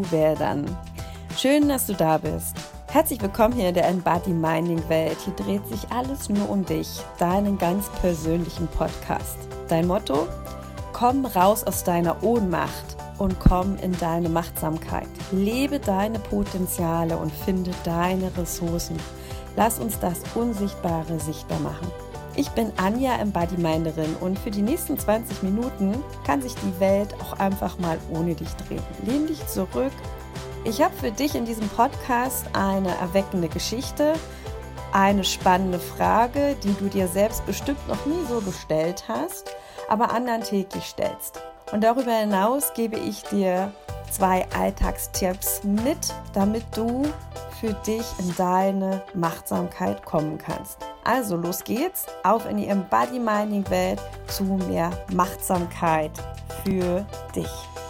Wildern. Schön, dass du da bist. Herzlich willkommen hier in der Embody-Minding-Welt. Hier dreht sich alles nur um dich, deinen ganz persönlichen Podcast. Dein Motto? Komm raus aus deiner Ohnmacht und komm in deine Machtsamkeit. Lebe deine Potenziale und finde deine Ressourcen. Lass uns das Unsichtbare sichtbar machen. Ich bin Anja, Embody-Minderin, und für die nächsten 20 Minuten kann sich die Welt auch einfach mal ohne dich drehen. Lehn dich zurück. Ich habe für dich in diesem Podcast eine erweckende Geschichte, eine spannende Frage, die du dir selbst bestimmt noch nie so gestellt hast, aber anderen täglich stellst. Und darüber hinaus gebe ich dir 2 Alltagstipps mit, damit du für dich in deine Machtsamkeit kommen kannst. Also los geht's, auf in die Embody-Minding-Welt zu mehr Machtsamkeit für dich.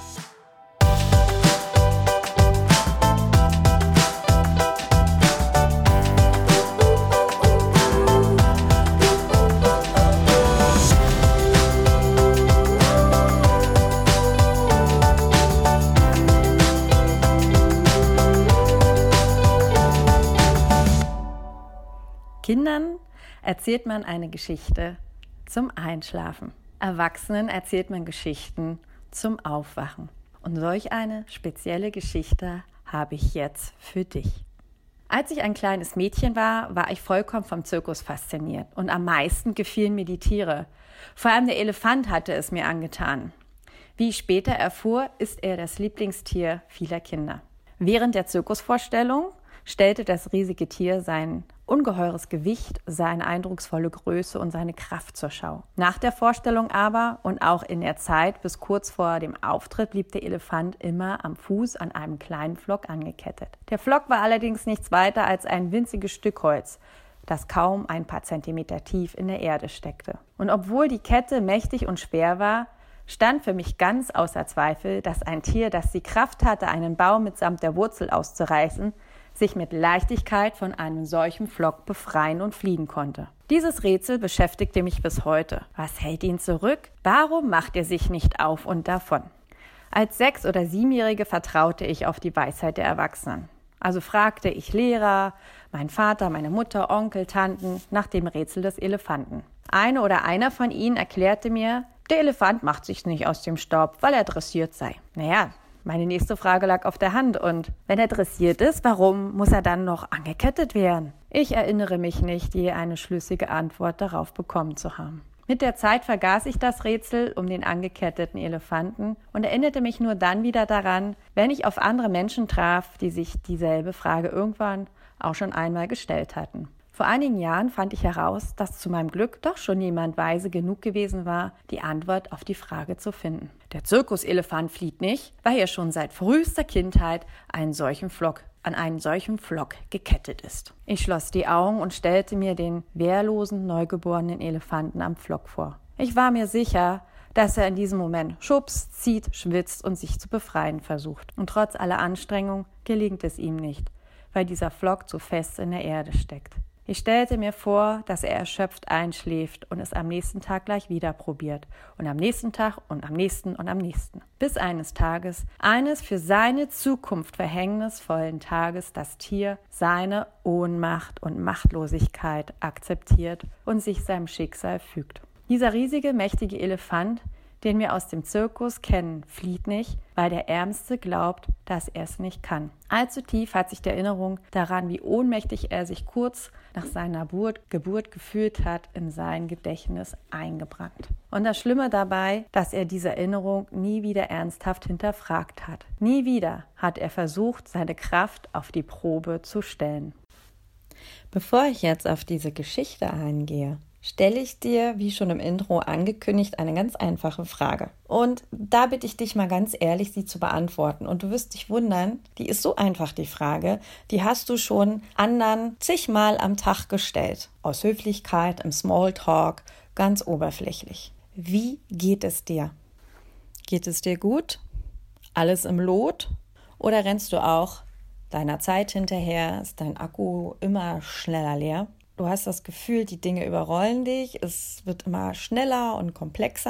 Kindern erzählt man eine Geschichte zum Einschlafen. Erwachsenen erzählt man Geschichten zum Aufwachen. Und solch eine spezielle Geschichte habe ich jetzt für dich. Als ich ein kleines Mädchen war, war ich vollkommen vom Zirkus fasziniert. Und am meisten gefielen mir die Tiere. Vor allem der Elefant hatte es mir angetan. Wie ich später erfuhr, ist er das Lieblingstier vieler Kinder. Während der Zirkusvorstellung stellte das riesige Tier sein ungeheures Gewicht, seine eindrucksvolle Größe und seine Kraft zur Schau. Nach der Vorstellung aber und auch in der Zeit bis kurz vor dem Auftritt blieb der Elefant immer am Fuß an einem kleinen Pflock angekettet. Der Pflock war allerdings nichts weiter als ein winziges Stück Holz, das kaum ein paar Zentimeter tief in der Erde steckte. Und obwohl die Kette mächtig und schwer war, stand für mich ganz außer Zweifel, dass ein Tier, das die Kraft hatte, einen Baum mitsamt der Wurzel auszureißen, sich mit Leichtigkeit von einem solchen Pflock befreien und fliegen konnte. Dieses Rätsel beschäftigte mich bis heute. Was hält ihn zurück? Warum macht er sich nicht auf und davon? Als 6- oder 7-Jährige vertraute ich auf die Weisheit der Erwachsenen. Also fragte ich Lehrer, meinen Vater, meine Mutter, Onkel, Tanten nach dem Rätsel des Elefanten. Eine oder einer von ihnen erklärte mir, der Elefant macht sich nicht aus dem Staub, weil er dressiert sei. Naja, meine nächste Frage lag auf der Hand. Und wenn er dressiert ist, warum muss er dann noch angekettet werden? Ich erinnere mich nicht, je eine schlüssige Antwort darauf bekommen zu haben. Mit der Zeit vergaß ich das Rätsel um den angeketteten Elefanten und erinnerte mich nur dann wieder daran, wenn ich auf andere Menschen traf, die sich dieselbe Frage irgendwann auch schon einmal gestellt hatten. Vor einigen Jahren fand ich heraus, dass zu meinem Glück doch schon jemand weise genug gewesen war, die Antwort auf die Frage zu finden. Der Zirkuselefant flieht nicht, weil er schon seit frühester Kindheit an einen solchen Pflock gekettet ist. Ich schloss die Augen und stellte mir den wehrlosen, neugeborenen Elefanten am Pflock vor. Ich war mir sicher, dass er in diesem Moment schubst, zieht, schwitzt und sich zu befreien versucht. Und trotz aller Anstrengung gelingt es ihm nicht, weil dieser Pflock zu fest in der Erde steckt. Ich stellte mir vor, dass er erschöpft einschläft und es am nächsten Tag gleich wieder probiert und am nächsten Tag und am nächsten und am nächsten. Bis eines Tages, eines für seine Zukunft verhängnisvollen Tages, das Tier seine Ohnmacht und Machtlosigkeit akzeptiert und sich seinem Schicksal fügt. Dieser riesige, mächtige Elefant, den wir aus dem Zirkus kennen, flieht nicht, weil der Ärmste glaubt, dass er es nicht kann. Allzu tief hat sich die Erinnerung daran, wie ohnmächtig er sich kurz nach seiner Geburt gefühlt hat, in sein Gedächtnis eingebrannt. Und das Schlimme dabei, dass er diese Erinnerung nie wieder ernsthaft hinterfragt hat. Nie wieder hat er versucht, seine Kraft auf die Probe zu stellen. Bevor ich jetzt auf diese Geschichte eingehe, stelle ich dir, wie schon im Intro angekündigt, eine ganz einfache Frage. Und da bitte ich dich mal ganz ehrlich, sie zu beantworten. Und du wirst dich wundern, die ist so einfach, die Frage, die hast du schon anderen zigmal am Tag gestellt. Aus Höflichkeit, im Smalltalk, ganz oberflächlich. Wie geht es dir? Geht es dir gut? Alles im Lot? Oder rennst du auch deiner Zeit hinterher? Ist dein Akku immer schneller leer? Du hast das Gefühl, die Dinge überrollen dich, es wird immer schneller und komplexer.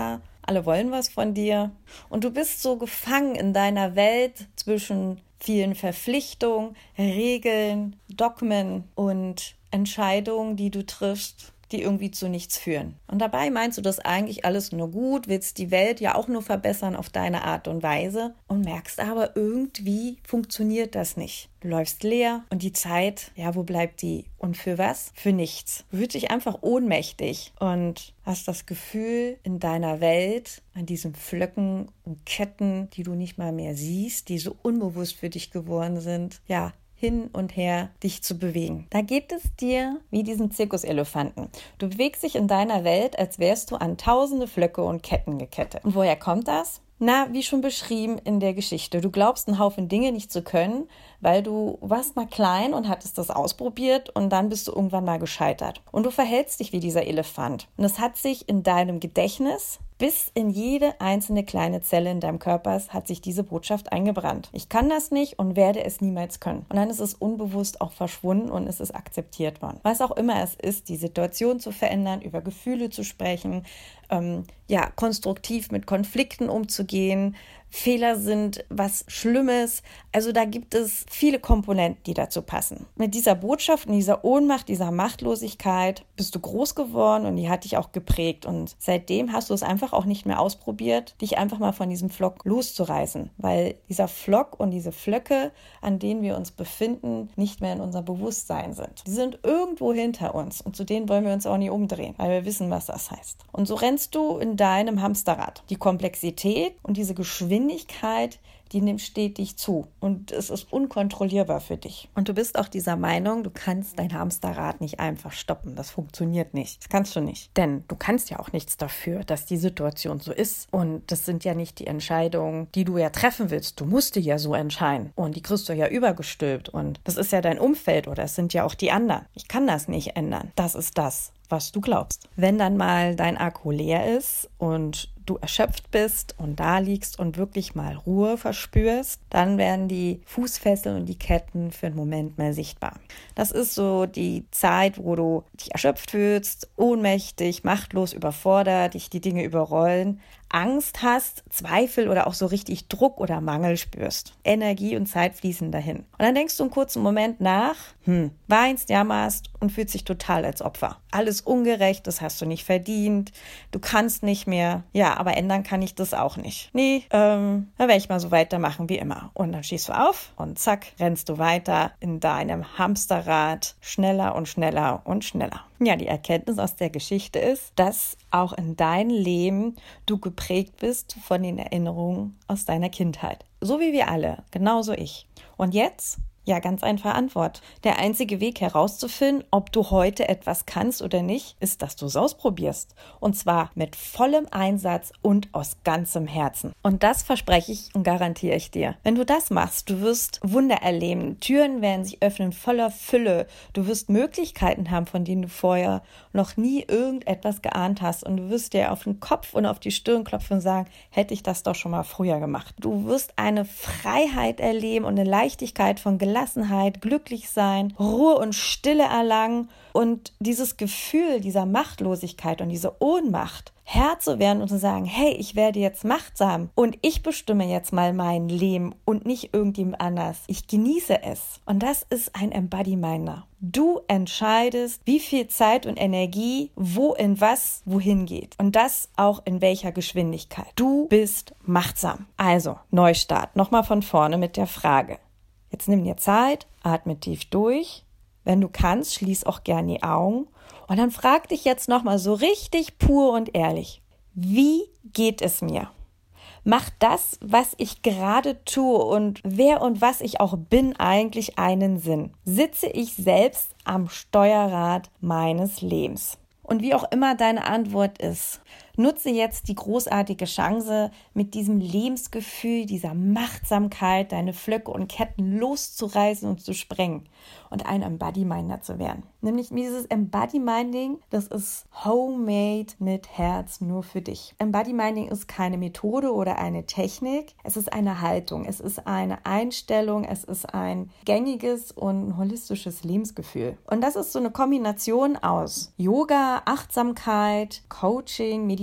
alle wollen was von dir und du bist so gefangen in deiner Welt zwischen vielen Verpflichtungen, Regeln, Dogmen und Entscheidungen, die du triffst, die irgendwie zu nichts führen. Und dabei meinst du das eigentlich alles nur gut, willst die Welt ja auch nur verbessern auf deine Art und Weise und merkst aber, irgendwie funktioniert das nicht. Du läufst leer und die Zeit, ja, wo bleibt die? Und für was? Für nichts. Du fühlst dich einfach ohnmächtig und hast das Gefühl, in deiner Welt, an diesen Flöcken und Ketten, die du nicht mal mehr siehst, die so unbewusst für dich geworden sind, ja, hin und her dich zu bewegen. Da geht es dir wie diesen Zirkuselefanten. Du bewegst dich in deiner Welt, als wärst du an tausende Flöcke und Ketten gekettet. Und woher kommt das? Na, wie schon beschrieben in der Geschichte. Du glaubst einen Haufen Dinge nicht zu können, weil du warst mal klein und hattest das ausprobiert und dann bist du irgendwann mal gescheitert. Und du verhältst dich wie dieser Elefant. Und es hat sich in deinem Gedächtnis bis in jede einzelne kleine Zelle in deinem Körper hat sich diese Botschaft eingebrannt. Ich kann das nicht und werde es niemals können. Und dann ist es unbewusst auch verschwunden und es ist akzeptiert worden. Was auch immer es ist, die Situation zu verändern, über Gefühle zu sprechen, konstruktiv mit Konflikten umzugehen. Fehler sind was Schlimmes. Also da gibt es viele Komponenten, die dazu passen. Mit dieser Botschaft und dieser Ohnmacht, dieser Machtlosigkeit bist du groß geworden und die hat dich auch geprägt. Und seitdem hast du es einfach auch nicht mehr ausprobiert, dich einfach mal von diesem Flock loszureißen. Weil dieser Flock und diese Flöcke, an denen wir uns befinden, nicht mehr in unserem Bewusstsein sind. Die sind irgendwo hinter uns und zu denen wollen wir uns auch nie umdrehen, weil wir wissen, was das heißt. Und so rennst du in deinem Hamsterrad. Die Komplexität und diese Geschwindigkeit, die nimmt stetig zu und es ist unkontrollierbar für dich. Und du bist auch dieser Meinung, du kannst dein Hamsterrad nicht einfach stoppen. Das funktioniert nicht. Das kannst du nicht. Denn du kannst ja auch nichts dafür, dass die Situation so ist. Und das sind ja nicht die Entscheidungen, die du ja treffen willst. Du musst dich ja so entscheiden. Und die kriegst du ja übergestülpt. Und das ist ja dein Umfeld oder es sind ja auch die anderen. Ich kann das nicht ändern. Das ist das, was du glaubst. Wenn dann mal dein Akku leer ist und du erschöpft bist und da liegst und wirklich mal Ruhe verspürst, dann werden die Fußfesseln und die Ketten für einen Moment mehr sichtbar. Das ist so die Zeit, wo du dich erschöpft fühlst, ohnmächtig, machtlos, überfordert, dich die Dinge überrollen, Angst hast, Zweifel oder auch so richtig Druck oder Mangel spürst. Energie und Zeit fließen dahin. Und dann denkst du einen kurzen Moment nach, weinst, jammerst und fühlst dich total als Opfer. Alles ungerecht, das hast du nicht verdient, du kannst nicht mehr. Ja, aber ändern kann ich das auch nicht. Nee, dann werde ich mal so weitermachen wie immer. Und dann stehst du auf und zack, rennst du weiter in deinem Hamsterrad schneller und schneller und schneller. Ja, die Erkenntnis aus der Geschichte ist, dass auch in deinem Leben du geprägt bist von den Erinnerungen aus deiner Kindheit. So wie wir alle, genauso ich. Und jetzt? Ja, ganz einfache Antwort. Der einzige Weg herauszufinden, ob du heute etwas kannst oder nicht, ist, dass du es ausprobierst. Und zwar mit vollem Einsatz und aus ganzem Herzen. Und das verspreche ich und garantiere ich dir. Wenn du das machst, du wirst Wunder erleben. Türen werden sich öffnen voller Fülle. Du wirst Möglichkeiten haben, von denen du vorher noch nie irgendetwas geahnt hast. Und du wirst dir auf den Kopf und auf die Stirn klopfen und sagen, hätte ich das doch schon mal früher gemacht. Du wirst eine Freiheit erleben und eine Leichtigkeit von Gelassenheit, glücklich sein, Ruhe und Stille erlangen und dieses Gefühl dieser Machtlosigkeit und diese Ohnmacht Herr zu werden und zu sagen, hey, ich werde jetzt machtsam und ich bestimme jetzt mal mein Leben und nicht irgendjemand anders. Ich genieße es. Und das ist ein Embodiment. Du entscheidest, wie viel Zeit und Energie, wo in was, wohin geht. Und das auch in welcher Geschwindigkeit. Du bist machtsam. Also, Neustart. Nochmal von vorne mit der Frage. Jetzt nimm dir Zeit, atme tief durch. Wenn du kannst, schließ auch gern die Augen. Und dann frag dich jetzt nochmal so richtig pur und ehrlich. Wie geht es mir? Macht das, was ich gerade tue und wer und was ich auch bin, eigentlich einen Sinn? Sitze ich selbst am Steuerrad meines Lebens? Und wie auch immer deine Antwort ist, nutze jetzt die großartige Chance, mit diesem Lebensgefühl, dieser Machtsamkeit, deine Flöcke und Ketten loszureißen und zu sprengen und ein Embody-Minder zu werden. Nämlich dieses Embody-Minding, das ist homemade mit Herz nur für dich. Embody-Minding ist keine Methode oder eine Technik, es ist eine Haltung, es ist eine Einstellung, es ist ein gängiges und holistisches Lebensgefühl. Und das ist so eine Kombination aus Yoga, Achtsamkeit, Coaching, Meditation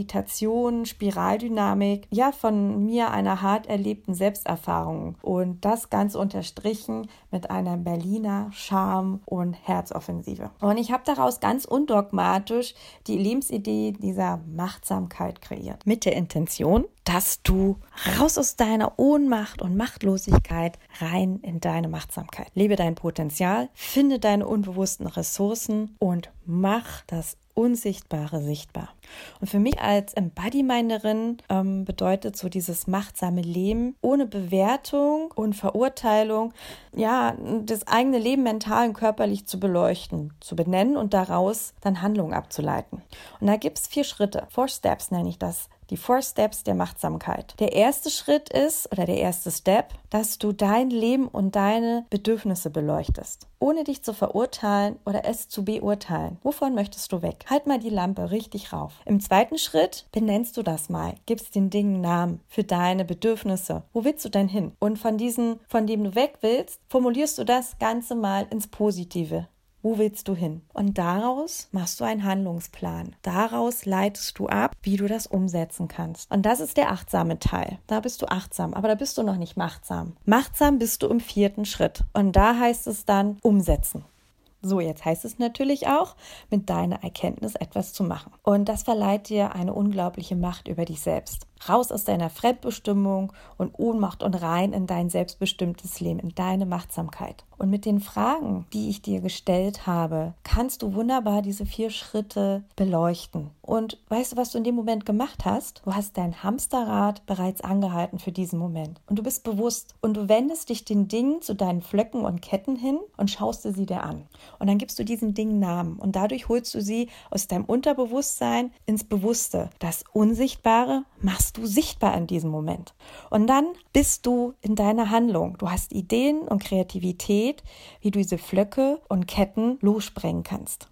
Meditation, Spiraldynamik, ja, von mir einer hart erlebten Selbsterfahrung. Und das Ganze unterstrichen mit einer Berliner Charme- und Herzoffensive. Und ich habe daraus ganz undogmatisch die Lebensidee dieser Machtsamkeit kreiert. Mit der Intention, dass du raus aus deiner Ohnmacht und Machtlosigkeit rein in deine Machtsamkeit. Lebe dein Potenzial, finde deine unbewussten Ressourcen und mach das Unsichtbare sichtbar. Und für mich als Embody-Minderin bedeutet so dieses machtsame Leben ohne Bewertung und Verurteilung, ja, das eigene Leben mental und körperlich zu beleuchten, zu benennen und daraus dann Handlungen abzuleiten. Und da gibt es 4 Schritte. 4 Steps nenne ich das. Die 4 Steps der Machtsamkeit. Der erste Schritt ist, oder der erste Step, dass du dein Leben und deine Bedürfnisse beleuchtest, ohne dich zu verurteilen oder es zu beurteilen. Wovon möchtest du weg? Halt mal die Lampe richtig rauf. Im zweiten Schritt benennst du das mal, gibst den Dingen Namen für deine Bedürfnisse. Wo willst du denn hin? Und von dem du weg willst, formulierst du das Ganze mal ins Positive. Wo willst du hin? Und daraus machst du einen Handlungsplan. Daraus leitest du ab, wie du das umsetzen kannst. Und das ist der achtsame Teil. Da bist du achtsam, aber da bist du noch nicht machtsam. Machtsam bist du im 4. Schritt. Und da heißt es dann umsetzen. So, jetzt heißt es natürlich auch, mit deiner Erkenntnis etwas zu machen. Und das verleiht dir eine unglaubliche Macht über dich selbst. Raus aus deiner Fremdbestimmung und Ohnmacht und rein in dein selbstbestimmtes Leben, in deine Machtsamkeit. Und mit den Fragen, die ich dir gestellt habe, kannst du wunderbar diese 4 Schritte beleuchten. Und weißt du, was du in dem Moment gemacht hast? Du hast dein Hamsterrad bereits angehalten für diesen Moment. Und du bist bewusst und du wendest dich den Dingen zu deinen Flöcken und Ketten hin und schaust sie dir an. Und dann gibst du diesen Dingen Namen und dadurch holst du sie aus deinem Unterbewusstsein ins Bewusste. Das Unsichtbare machst du sichtbar in diesem Moment. Und dann bist du in deiner Handlung. Du hast Ideen und Kreativität, wie du diese Flöcke und Ketten lossprengen kannst.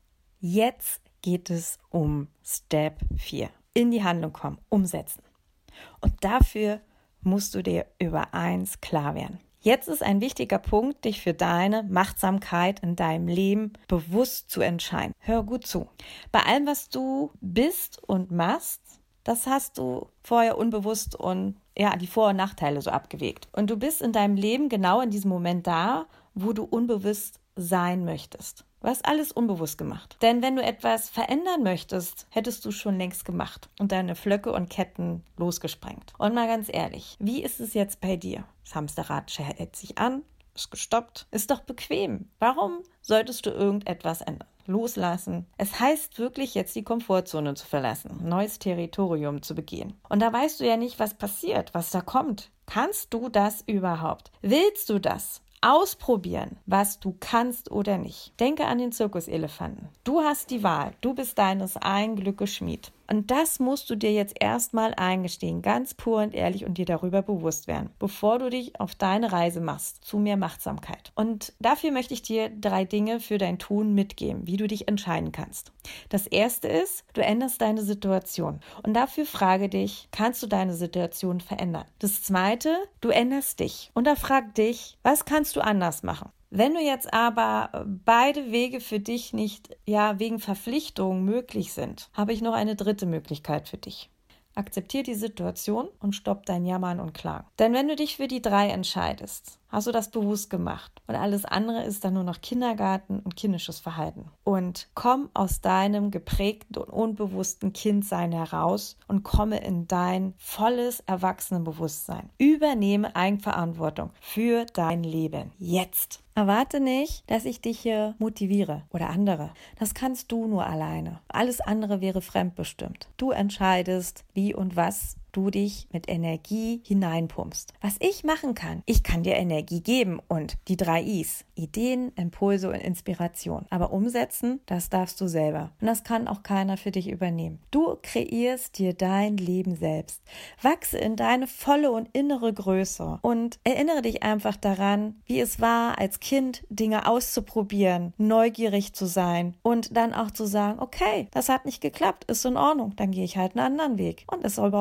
Jetzt geht es um Step 4. In die Handlung kommen, umsetzen. Und dafür musst du dir über eins klar werden. Jetzt ist ein wichtiger Punkt, dich für deine Machtsamkeit in deinem Leben bewusst zu entscheiden. Hör gut zu. Bei allem, was du bist und machst, das hast du vorher unbewusst und die Vor- und Nachteile so abgewegt. Und du bist in deinem Leben genau in diesem Moment da, wo du unbewusst sein möchtest. Du hast alles unbewusst gemacht. Denn wenn du etwas verändern möchtest, hättest du schon längst gemacht und deine Flöcke und Ketten losgesprengt. Und mal ganz ehrlich, wie ist es jetzt bei dir? Das Hamsterrad hält sich an, ist gestoppt, ist doch bequem. Warum solltest du irgendetwas ändern? Loslassen. Es heißt wirklich jetzt die Komfortzone zu verlassen, neues Territorium zu begehen. Und da weißt du ja nicht, was passiert, was da kommt. Kannst du das überhaupt? Willst du das? Ausprobieren, was du kannst oder nicht. Denke an den Zirkuselefanten. Du hast die Wahl. Du bist deines eigenen Glückes Schmied. Und das musst du dir jetzt erstmal eingestehen, ganz pur und ehrlich und dir darüber bewusst werden, bevor du dich auf deine Reise machst zu mehr Machtsamkeit. Und dafür möchte ich dir 3 Dinge für dein Tun mitgeben, wie du dich entscheiden kannst. Das erste ist, du änderst deine Situation. Und dafür frage dich, kannst du deine Situation verändern? Das zweite, du änderst dich. Und da frag dich, was kannst du anders machen? Wenn du jetzt aber beide Wege für dich nicht, wegen Verpflichtungen möglich sind, habe ich noch eine 3. Möglichkeit für dich. Akzeptiere die Situation und stopp dein Jammern und Klagen. Denn wenn du dich für die 3 entscheidest, hast du das bewusst gemacht. Und alles andere ist dann nur noch Kindergarten und kindisches Verhalten. Und komm aus deinem geprägten und unbewussten Kindsein heraus und komme in dein volles Erwachsenenbewusstsein. Übernehme Eigenverantwortung für dein Leben. Jetzt. Erwarte nicht, dass ich dich hier motiviere oder andere. Das kannst du nur alleine. Alles andere wäre fremdbestimmt. Du entscheidest, wie und was du dich mit Energie hineinpumpst. Was ich machen kann, ich kann dir Energie geben und die 3 Is, Ideen, Impulse und Inspiration. Aber umsetzen, das darfst du selber. Und das kann auch keiner für dich übernehmen. Du kreierst dir dein Leben selbst. Wachse in deine volle und innere Größe und erinnere dich einfach daran, wie es war, als Kind Dinge auszuprobieren, neugierig zu sein und dann auch zu sagen, okay, das hat nicht geklappt, ist in Ordnung, dann gehe ich halt einen anderen Weg. Und das ist überhaupt nicht schlimm.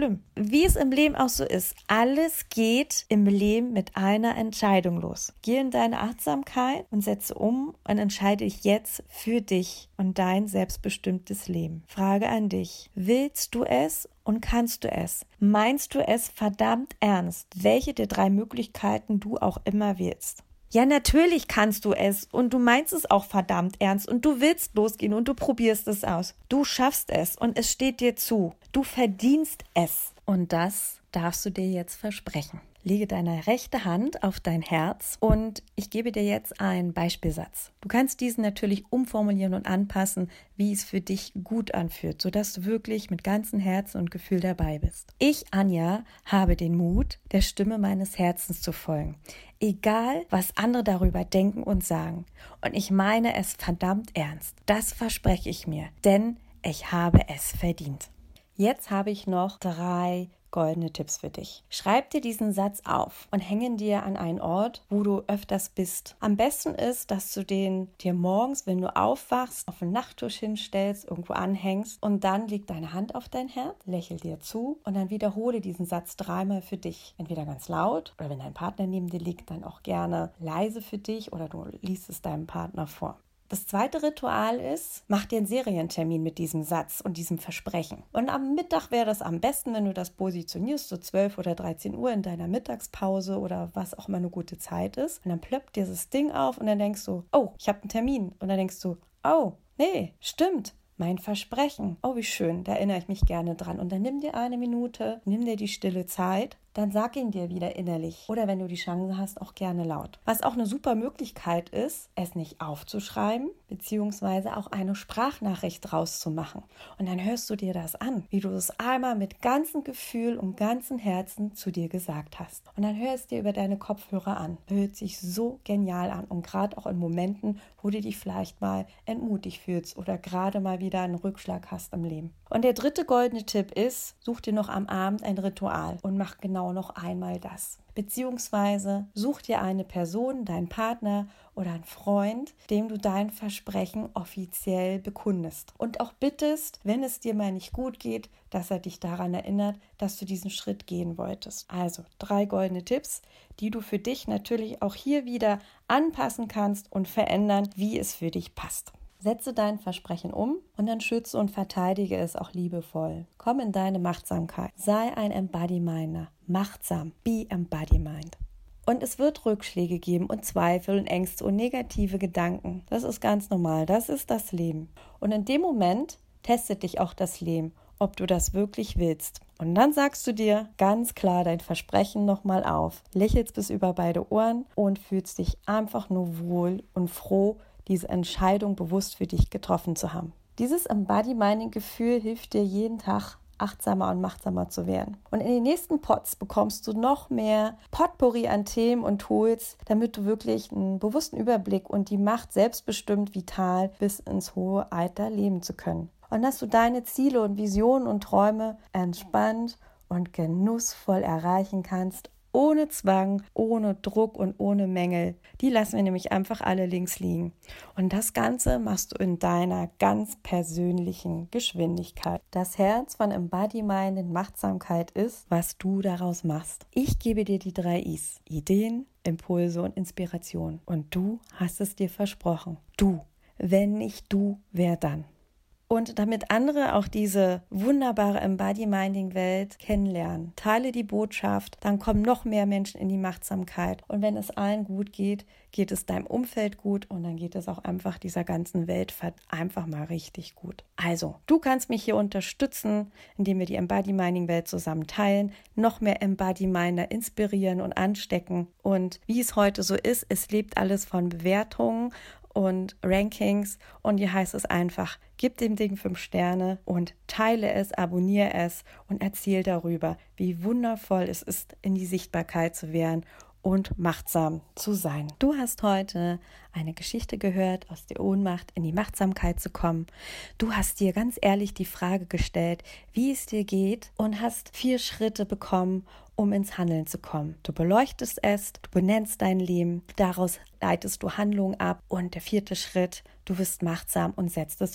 schlimm. Wie es im Leben auch so ist, alles geht im Leben mit einer Entscheidung los. Geh in deine Achtsamkeit und setze um und entscheide dich jetzt für dich und dein selbstbestimmtes Leben. Frage an dich: Willst du es und kannst du es? Meinst du es verdammt ernst, welche der 3 Möglichkeiten du auch immer wählst? Ja, natürlich kannst du es und du meinst es auch verdammt ernst und du willst losgehen und du probierst es aus. Du schaffst es und es steht dir zu. Du verdienst es. Und das darfst du dir jetzt versprechen. Lege deine rechte Hand auf dein Herz und ich gebe dir jetzt einen Beispielsatz. Du kannst diesen natürlich umformulieren und anpassen, wie es für dich gut anfühlt, sodass du wirklich mit ganzem Herzen und Gefühl dabei bist. Ich, Anja, habe den Mut, der Stimme meines Herzens zu folgen. Egal, was andere darüber denken und sagen. Und ich meine es verdammt ernst. Das verspreche ich mir, denn ich habe es verdient. Jetzt habe ich noch 3 goldene Tipps für dich. Schreib dir diesen Satz auf und hänge ihn dir an einen Ort, wo du öfters bist. Am besten ist, dass du den dir morgens, wenn du aufwachst, auf den Nachttisch hinstellst, irgendwo anhängst und dann leg deine Hand auf dein Herz, lächel dir zu und dann wiederhole diesen Satz 3-mal für dich. Entweder ganz laut oder wenn dein Partner neben dir liegt, dann auch gerne leise für dich oder du liest es deinem Partner vor. Das zweite Ritual ist, mach dir einen Serientermin mit diesem Satz und diesem Versprechen. Und am Mittag wäre das am besten, wenn du das positionierst, so 12 oder 13 Uhr in deiner Mittagspause oder was auch immer eine gute Zeit ist. Und dann plöppt dieses Ding auf und dann denkst du, oh, ich habe einen Termin. Und dann denkst du, oh, nee, stimmt. Mein Versprechen. Oh, wie schön, da erinnere ich mich gerne dran. Und dann nimm dir 1 Minute, nimm dir die stille Zeit, dann sag ihn dir wieder innerlich. Oder wenn du die Chance hast, auch gerne laut. Was auch eine super Möglichkeit ist, es nicht aufzuschreiben, beziehungsweise auch eine Sprachnachricht rauszumachen. Und dann hörst du dir das an, wie du es einmal mit ganzem Gefühl und ganzem Herzen zu dir gesagt hast. Und dann hör es dir über deine Kopfhörer an. Hört sich so genial an. Und gerade auch in Momenten, wo du dich vielleicht mal entmutigt fühlst oder gerade mal wieder einen Rückschlag hast im Leben. Und der 3. goldene Tipp ist, such dir noch am Abend ein Ritual und mach genau noch einmal das. Beziehungsweise such dir eine Person, deinen Partner oder einen Freund, dem du dein Versprechen offiziell bekundest. Und auch bittest, wenn es dir mal nicht gut geht, dass er dich daran erinnert, dass du diesen Schritt gehen wolltest. Also 3 goldene Tipps, die du für dich natürlich auch hier wieder anpassen kannst und verändern, wie es für dich passt. Setze dein Versprechen um und dann schütze und verteidige es auch liebevoll. Komm in deine Machtsamkeit. Sei ein Embodiminder. Machtsam. Be Embodiment. Und es wird Rückschläge geben und Zweifel und Ängste und negative Gedanken. Das ist ganz normal. Das ist das Leben. Und in dem Moment testet dich auch das Leben, ob du das wirklich willst. Und dann sagst du dir ganz klar dein Versprechen nochmal auf. Lächelst bis über beide Ohren und fühlst dich einfach nur wohl und froh, diese Entscheidung bewusst für dich getroffen zu haben. Dieses Embody-Minding-Gefühl hilft dir jeden Tag, achtsamer und machtsamer zu werden. Und in den nächsten Pods bekommst du noch mehr Potpourri an Themen und Tools, damit du wirklich einen bewussten Überblick und die Macht, selbstbestimmt, vital bis ins hohe Alter leben zu können. Und dass du deine Ziele und Visionen und Träume entspannt und genussvoll erreichen kannst, ohne Zwang, ohne Druck und ohne Mängel. Die lassen wir nämlich einfach alle links liegen. Und das Ganze machst du in deiner ganz persönlichen Geschwindigkeit. Das Herz von Embodiment in Machtsamkeit ist, was du daraus machst. Ich gebe dir die 3 Is. Ideen, Impulse und Inspiration. Und du hast es dir versprochen. Du. Wenn nicht du, wer dann? Und damit andere auch diese wunderbare Embody-Minding-Welt kennenlernen, teile die Botschaft, dann kommen noch mehr Menschen in die Machtsamkeit. Und wenn es allen gut geht, geht es deinem Umfeld gut und dann geht es auch einfach dieser ganzen Welt einfach mal richtig gut. Also, du kannst mich hier unterstützen, indem wir die Embody-Minding-Welt zusammen teilen, noch mehr Embody-Minder inspirieren und anstecken. Und wie es heute so ist, es lebt alles von Bewertungen und Rankings und hier heißt es einfach, gib dem Ding 5 Sterne und teile es, abonniere es und erzähl darüber, wie wundervoll es ist, in die Sichtbarkeit zu werden und machtsam zu sein. Du hast heute eine Geschichte gehört, aus der Ohnmacht in die Machtsamkeit zu kommen. Du hast dir ganz ehrlich die Frage gestellt, wie es dir geht und hast 4 Schritte bekommen, um ins Handeln zu kommen. Du beleuchtest es, du benennst dein Leben, daraus leitest du Handlungen ab und der 4. Schritt, du wirst machtsam und setzt es um.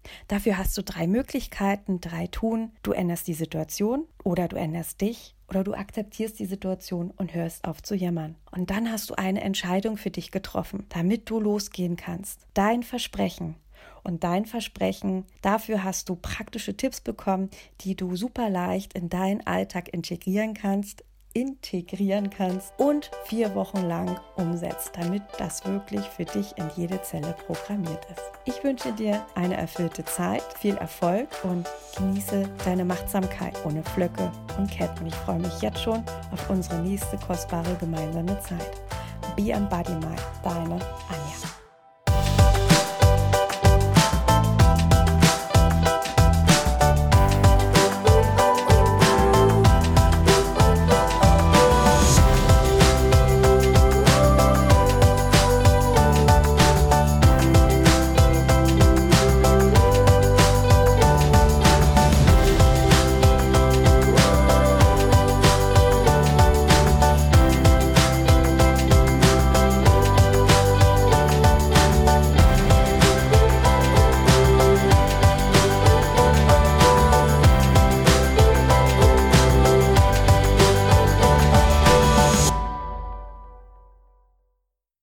Dafür hast du 3 Möglichkeiten, 3 Tun. Du änderst die Situation oder du änderst dich oder du akzeptierst die Situation und hörst auf zu jammern. Und dann hast du eine Entscheidung für dich getroffen, damit du losgehen kannst. Dein Versprechen. Und dein Versprechen, dafür hast du praktische Tipps bekommen, die du super leicht in deinen Alltag integrieren kannst und 4 Wochen lang umsetzt, damit das wirklich für dich in jede Zelle programmiert ist. Ich wünsche dir eine erfüllte Zeit, viel Erfolg und genieße deine Machtsamkeit ohne Flöcke und Ketten. Ich freue mich jetzt schon auf unsere nächste kostbare gemeinsame Zeit. Be Embody Mind, deine Anja.